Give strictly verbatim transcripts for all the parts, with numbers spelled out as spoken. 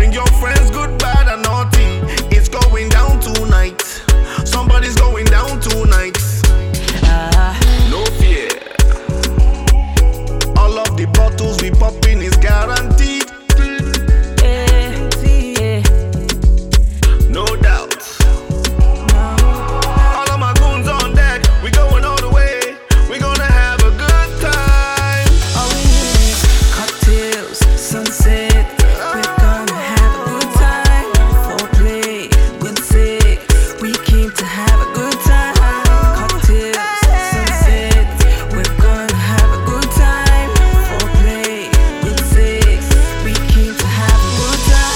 Bring your friends, good, bad, and naughty. It's going down tonight. Somebody's going down tonight. No fear. All of the bottles we popping is guaranteed. No doubt. All of my goons on deck. We going all the way. We gonna have a good time. All we need is cocktails, sunset. We're gonna have a good time. Foreplay, good sex. We came to have a good time. Cocktails, sunset. We're gonna have a good time. Foreplay, good sex. We came to have a good time.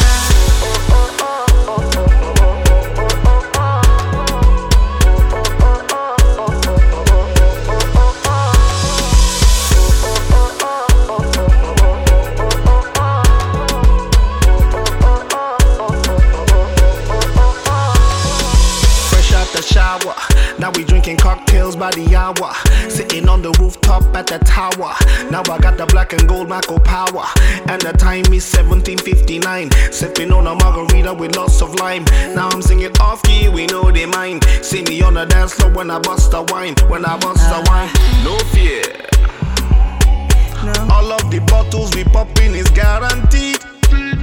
Fresh out the shower, now we drinking cocktails by the hour. Sitting on the rooftop at the tower. Now I got the black and gold Marco power, and the time is seventeen fifty-nine. Sipping on a margarita with lots of lime. Now I'm singing off key, we know they mind. See me on the dance floor when I bust the wine. When I bust the wine, no fear. No. All of the bottles we popping is guaranteed.